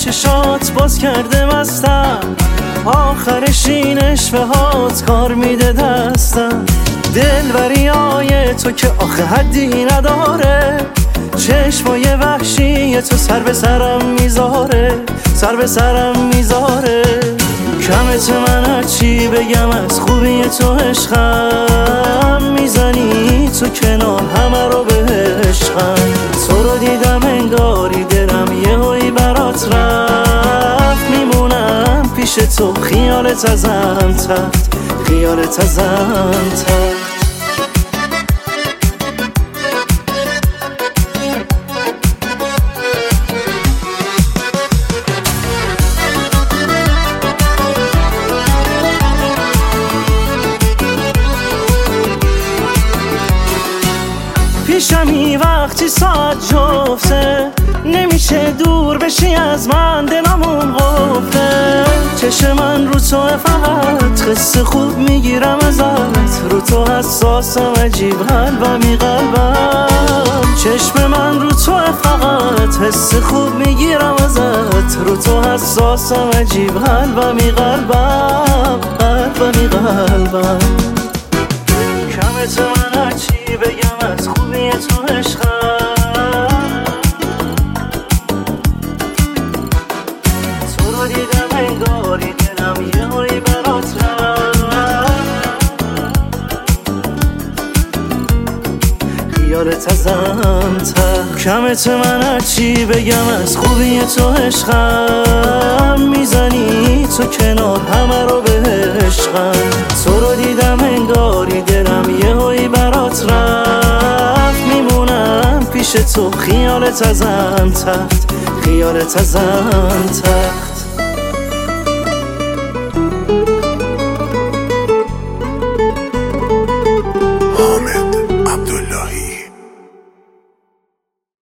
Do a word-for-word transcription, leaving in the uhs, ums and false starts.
چشات باز کرده مستم، آخرش این اشوه هات کار میده دستم. دلبری های تو که آخه حدی نداره، چشمای وحشی تو سر به سرم میذاره، سر به سرم میذاره. کمت من هرچی بگم از خوبی تو عشقم، میزنی تو کنار همه رو به عشقم. تو رو دیدم انگاری دلم یه هایی برات رفت، میمونم پیش تو خیالت ازم تخت، خیالت ازم تخت. پیشمی وقتی ساعت جفته، نمیشه دور بشی از من، دلمون قفله. چشم من رو تو فقط قصه خوب میگیرم ازت، رو تو حساسم عجیب قلبمی قلبم. چشم من رو تو فقط حس خوب میگیرم ازت، رو تو حساسم عجیب قلبمی قلبم، قلبمی قلبم. کمت من هرچی بگم از خوبی تو عشقم، تو رو دیدم انگاری دلم یه هایی برات رفت، خیالت ازم تخت. کمت من هرچی بگم از خوبی تو عشقم، میزنی تو کنار همه رو به عشقم. تو رو دیدم انگاری دلم یه هایی برات رفت، میمونم پیش تو خیالت ازم تخت، خیالت ازم تخت.